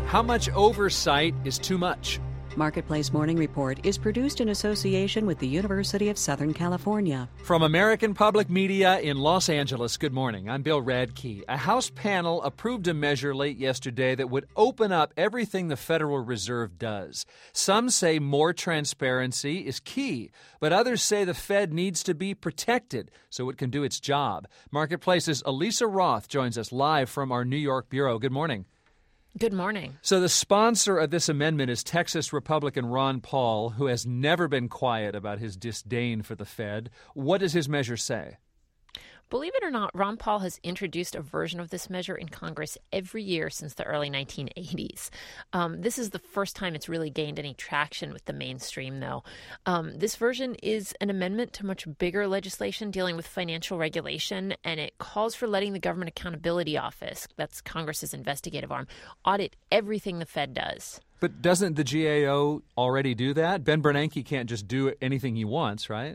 How much oversight is too much? Marketplace Morning Report is produced in association with the University of Southern California. From American Public Media in Los Angeles, good morning. I'm Bill Radke. A House panel approved a measure late yesterday that would open up everything the Federal Reserve does. Some say more transparency is key, but others say the Fed needs to be protected so it can do its job. Marketplace's Elisa Roth joins us live from our New York bureau. Good morning. Good morning. So the sponsor of this amendment is Texas Republican Ron Paul, who has never been quiet about his disdain for the Fed. What does his measure say? Believe it or not, Ron Paul has introduced a version of this measure in Congress every year since the early 1980s. This is the first time it's really gained any traction with the mainstream, though. This version is an amendment to much bigger legislation dealing with financial regulation, and it calls for letting the Government Accountability Office, that's Congress's investigative arm, audit everything the Fed does. But doesn't the GAO already do that? Ben Bernanke can't just do anything he wants, right?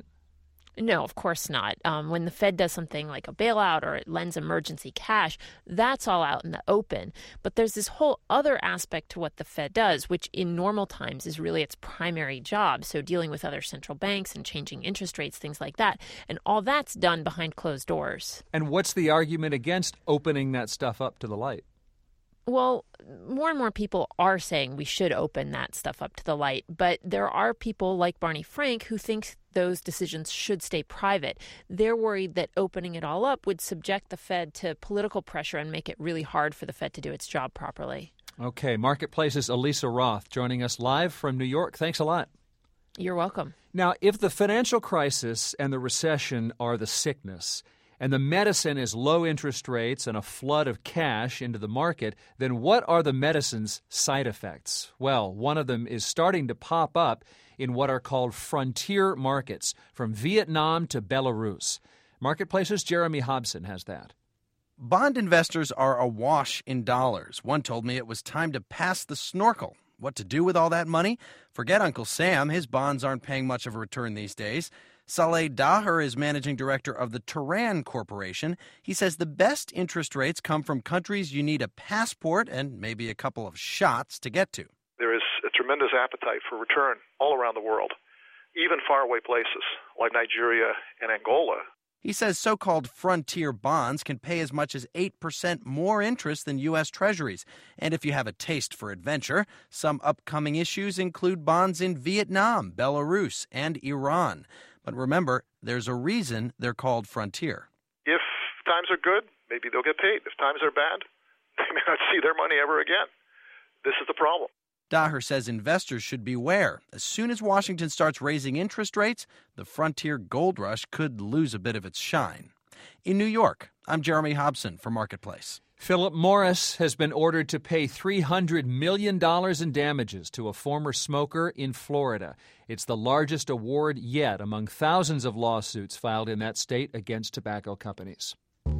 No, of course not. When the Fed does something like a bailout or it lends emergency cash, that's all out in the open. But there's this whole other aspect to what the Fed does, which in normal times is really its primary job. So dealing with other central banks and changing interest rates, things like that. And all that's done behind closed doors. And what's the argument against opening that stuff up to the light? Well, more and more people are saying we should open that stuff up to the light, but there are people like Barney Frank who think those decisions should stay private. They're worried that opening it all up would subject the Fed to political pressure and make it really hard for the Fed to do its job properly. Okay, Marketplace's Elisa Roth joining us live from New York. Thanks a lot. You're welcome. Now, if the financial crisis and the recession are the sickness, and the medicine is low interest rates and a flood of cash into the market, then what are the medicine's side effects? Well, one of them is starting to pop up in what are called frontier markets, from Vietnam to Belarus. Marketplace's Jeremy Hobson has that. Bond investors are awash in dollars. One told me it was time to pass the snorkel. What to do with all that money? Forget Uncle Sam. His bonds aren't paying much of a return these days. Saleh Daher is managing director of the Turan Corporation. He says the best interest rates come from countries you need a passport and maybe a couple of shots to get to. There is a tremendous appetite for return all around the world, even faraway places like Nigeria and Angola. He says so-called frontier bonds can pay as much as 8% more interest than U.S. Treasuries. And if you have a taste for adventure, some upcoming issues include bonds in Vietnam, Belarus, and Iran. But remember, there's a reason they're called frontier. If times are good, maybe they'll get paid. If times are bad, they may not see their money ever again. This is the problem. Daher says investors should beware. As soon as Washington starts raising interest rates, the frontier gold rush could lose a bit of its shine. In New York, I'm Jeremy Hobson for Marketplace. Philip Morris has been ordered to pay $300 million in damages to a former smoker in Florida. It's the largest award yet among thousands of lawsuits filed in that state against tobacco companies.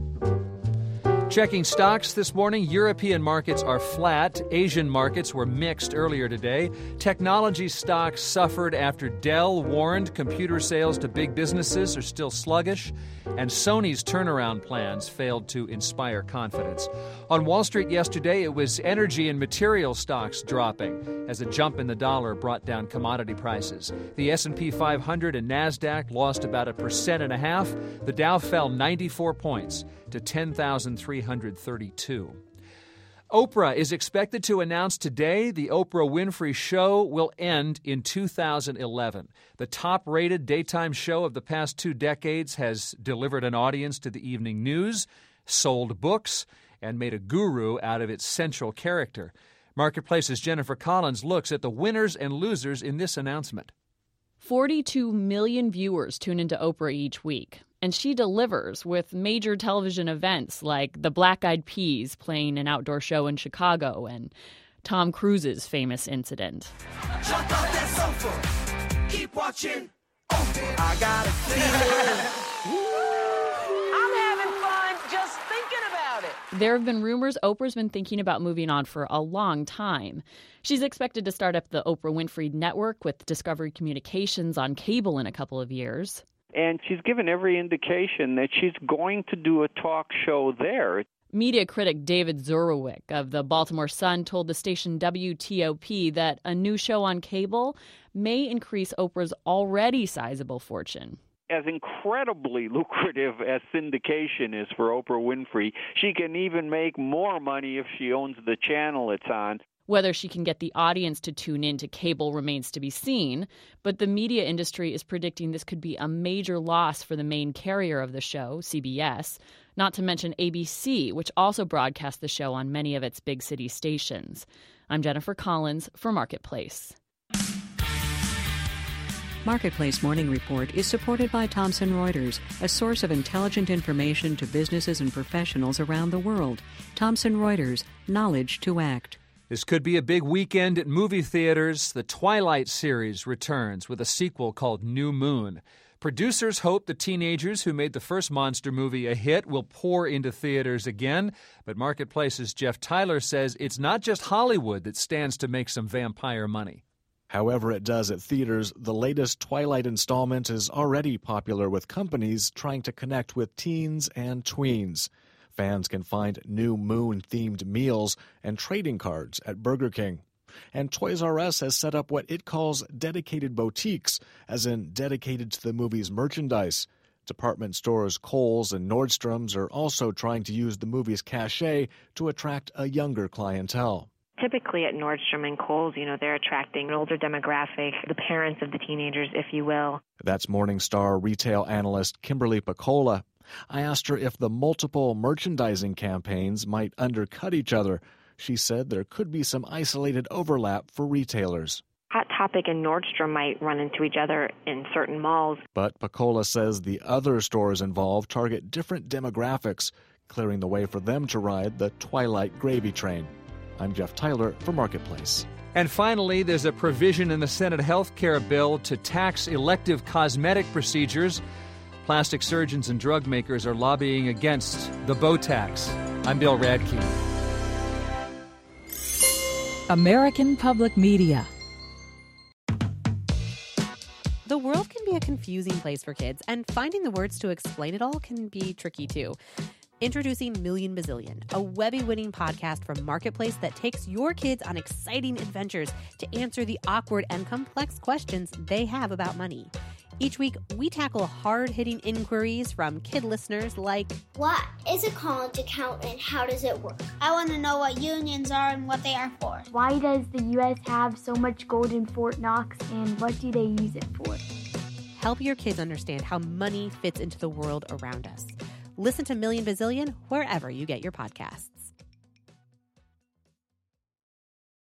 Checking stocks this morning, European markets are flat. Asian markets were mixed earlier today. Technology stocks suffered after Dell warned computer sales to big businesses are still sluggish, and Sony's turnaround plans failed to inspire confidence. On Wall Street yesterday, it was energy and material stocks dropping as a jump in the dollar brought down commodity prices. The S&P 500 and NASDAQ lost about 1.5%. The Dow fell 94 points to 10,332. Oprah is expected to announce today the Oprah Winfrey Show will end in 2011. The top-rated daytime show of the past 2 decades has delivered an audience to the evening news, sold books, and made a guru out of its central character. Marketplace's Jennifer Collins looks at the winners and losers in this announcement. 42 million viewers tune into Oprah each week, and she delivers with major television events like the Black Eyed Peas playing an outdoor show in Chicago and Tom Cruise's famous incident. Jump off that sofa, keep watching Oprah. I got a feeling. I'm having fun just thinking about it. There have been rumors Oprah's been thinking about moving on for a long time. She's expected to start up the Oprah Winfrey Network with Discovery Communications on cable in a couple of years. And she's given every indication that she's going to do a talk show there. Media critic David Zurwick of the Baltimore Sun told the station WTOP that a new show on cable may increase Oprah's already sizable fortune. As incredibly lucrative as syndication is for Oprah Winfrey, she can even make more money if she owns the channel it's on. Whether she can get the audience to tune in to cable remains to be seen, but the media industry is predicting this could be a major loss for the main carrier of the show, CBS, not to mention ABC, which also broadcasts the show on many of its big city stations. I'm Jennifer Collins for Marketplace. Marketplace Morning Report is supported by Thomson Reuters, a source of intelligent information to businesses and professionals around the world. Thomson Reuters, knowledge to act. This could be a big weekend at movie theaters. The Twilight series returns with a sequel called New Moon. Producers hope the teenagers who made the first monster movie a hit will pour into theaters again. But Marketplace's Jeff Tyler says it's not just Hollywood that stands to make some vampire money. However it does at theaters, the latest Twilight installment is already popular with companies trying to connect with teens and tweens. Fans can find New Moon-themed meals and trading cards at Burger King. And Toys R Us has set up what it calls dedicated boutiques, as in dedicated to the movie's merchandise. Department stores Kohl's and Nordstrom's are also trying to use the movie's cachet to attract a younger clientele. Typically at Nordstrom and Kohl's, they're attracting an older demographic, the parents of the teenagers, if you will. That's Morningstar retail analyst Kimberly Paccola. I asked her if the multiple merchandising campaigns might undercut each other. She said there could be some isolated overlap for retailers. Hot Topic and Nordstrom might run into each other in certain malls. But Paccola says the other stores involved target different demographics, clearing the way for them to ride the Twilight gravy train. I'm Jeff Tyler for Marketplace. And finally, there's a provision in the Senate health care bill to tax elective cosmetic procedures. Plastic surgeons and drug makers are lobbying against the Bow tax. I'm Bill Radke. American Public Media. The world can be a confusing place for kids, and finding the words to explain it all can be tricky too. Introducing Million Bazillion, a Webby-winning podcast from Marketplace that takes your kids on exciting adventures to answer the awkward and complex questions they have about money. Each week, we tackle hard-hitting inquiries from kid listeners like, what is a college account and how does it work? I want to know what unions are and what they are for. Why does the U.S. have so much gold in Fort Knox and what do they use it for? Help your kids understand how money fits into the world around us. Listen to Million Bazillion wherever you get your podcasts.